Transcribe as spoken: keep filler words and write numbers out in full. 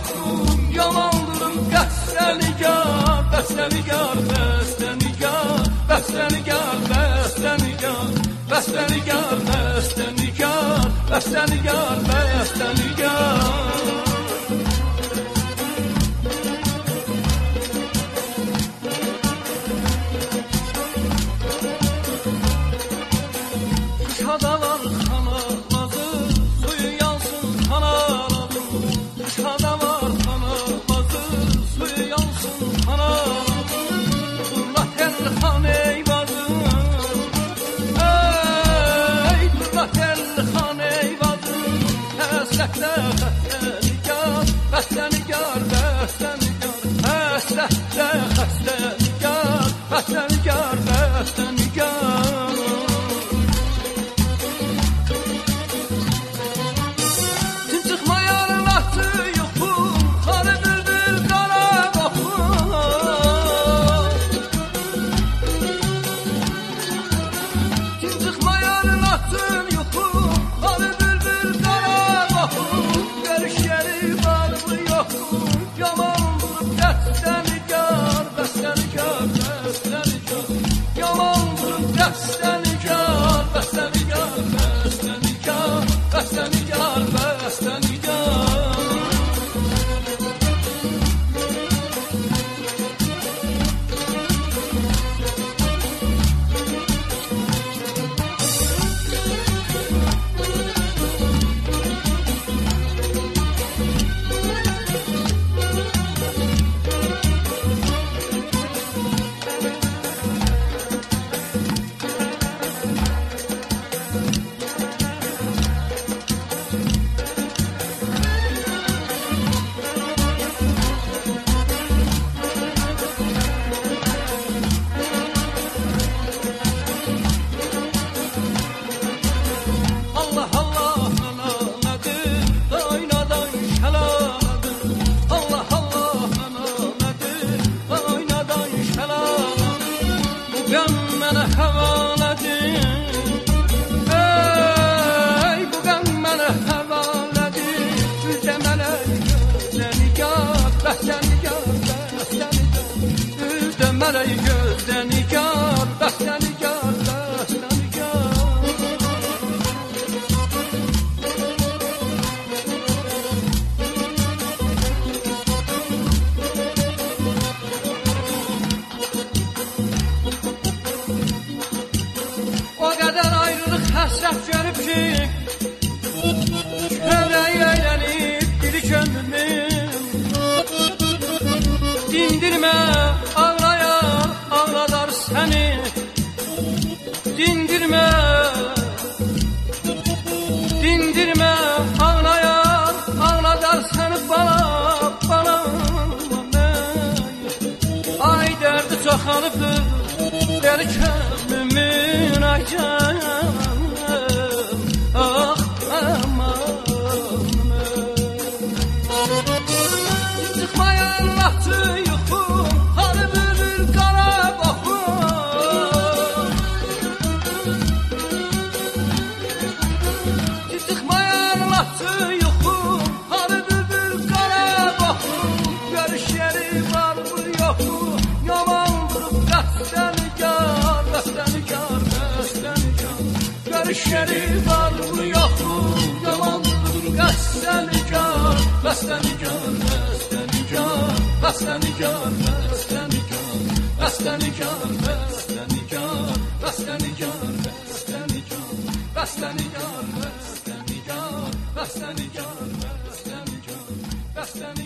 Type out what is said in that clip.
yoxum, yalandırım qəstənigar, bəstənigar, bəstənigar, bəstənigar, bəstənigar, bəstənigar, bəstənigar, bəstənigar, bəstənigar. Şadalar kanalazı, suyu yansın kanalazı. Şadalar kanalazı, suyu yansın kanalazı. Durla telxan eyvazı, ey durla telxan eyvazı. Həsrətlə xəstənigar, xəstənigar, xəstənigar, həsrətlə xəstənigar, xəstənigar, xəstənigar. Mələk gözdən nigar, bəstə nigar, bəstə nigar. O qədər ayrılıq həsrət görüb ki, kövrək əylənib dili könlümün. Dindirmə, ağlayar, ağladar səni. Dindirmə, dindirmə, ağlayar, ağladar səni bana, bana. Ay dərdi çoxalıbdır, deli könlümün ay canım. Ah, aman. Çıxmayan vaxtı yuxum, hanı bülbül qara baxım. Çıxmayan vaxtı yuxum, hanı bülbül qara baxım. Görüş yeri var mı yox mu, yamandır bəstənigar, bəstənigar, bəstənigar. Görüş yeri var mı yox mu, yamandır bəstənigar, bəstənigar, bəstənigar. Bəstənigar, bəstənigar, bəstənigar, bəstənigar, bəstənigar, bəstənigar, bəstənigar, bəstənigar, bəstənigar, bəstənigar, bəstənigar.